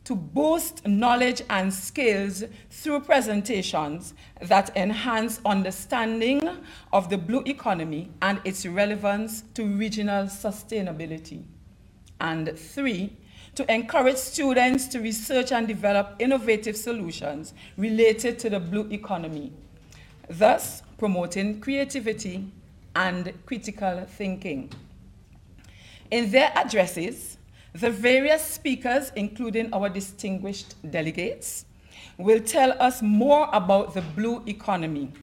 to boost knowledge and skills through presentations that enhance understanding of the blue economy and its relevance to regional sustainability. And 3, to encourage students to research and develop innovative solutions related to the blue economy, thus promoting creativity and critical thinking. In their addresses, the various speakers, including our distinguished delegates, will tell us more about the blue economy,